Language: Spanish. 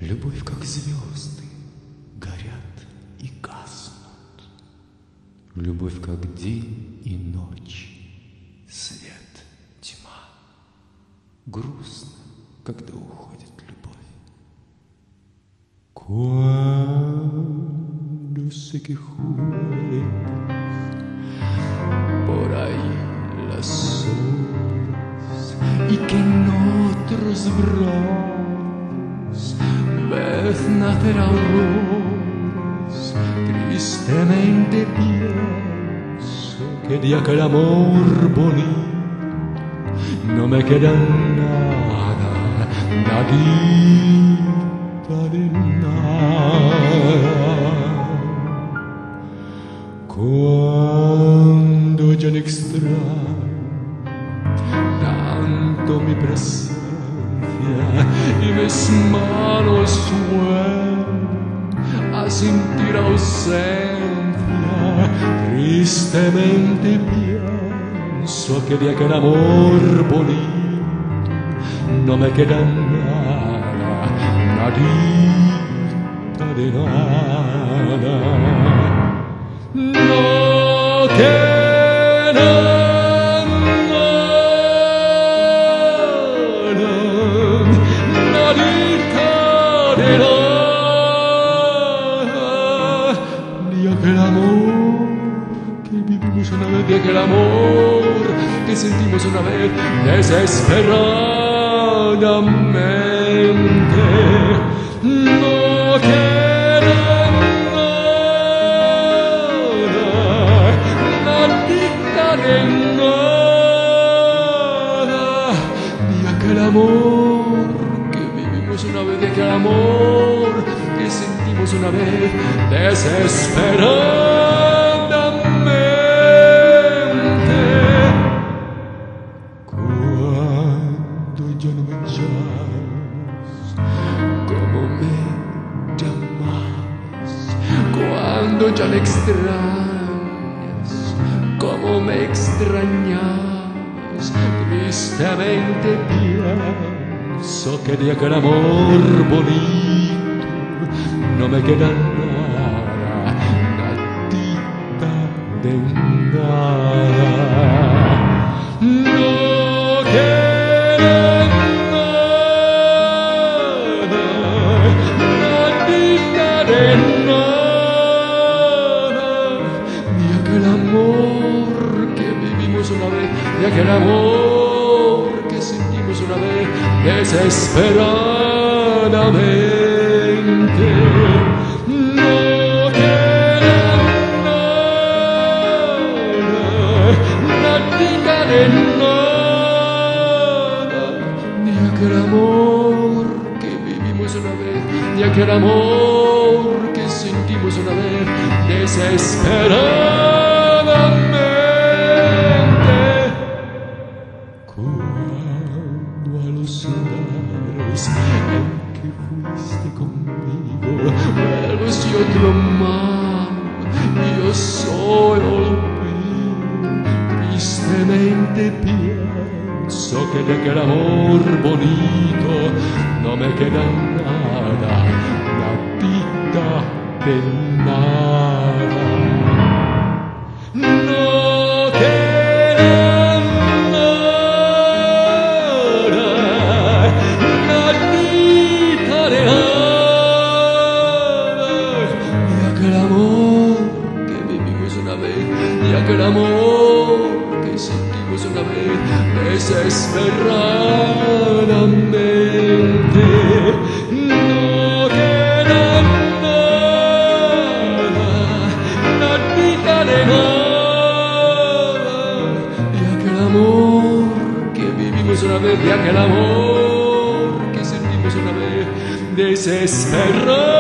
Любовь, как звезды, горят и гаснут. Любовь, как день и ночь, свет, тьма. Грустно, когда уходит любовь. Cuando sé que juegas por ahí las horas y que en otros brazos ves nacer auroras, tristemente pienso que de aquel amor bonito no me queda nada, nadita de nada. Cuando ya no extraño tanto mi presencia y mis manos vuelven a sentir ausencia, tristemente pienso que de aquel amor bonito no me queda nada, nadita de nada. No queda nada, nadita de nada, ni aquel amor que vivimos una vez, de aquel amor que sentimos una vez desesperadamente. No queda nada, nadita de nada, ni aquel amor que vivimos una vez, de aquel amor que sentimos una vez desesperadamente. Cuando ya no me llamas como me llamabas, cuando ya no extrañas como me extrañabas, tristemente pienso que de aquel amor bonito no me queda nada, nadita de nada. No queda nada, nadita de nada, ni aquel amor que vivimos una vez, ni aquel amor que sentimos una vez desesperadamente. No queda nada, nadita de nada, ni aquel amor que vivimos una vez, ni aquel amor que sentimos una vez desesperadamente. Cuando a los lugares en que fuiste conmigo vuelvo si otro mar y yo solo olvido, tristemente pienso que de aquel amor bonito no me queda nada, nadita de nada. No queda nada, nadita de nada, ni aquel amor que vivimos una vez, ni aquel amor que sentimos una vez desesperadamente. No queda nada, nadita de nada, ni aquel amor que vivimos una vez, ni aquel amor que sentimos una vez desesperadamente.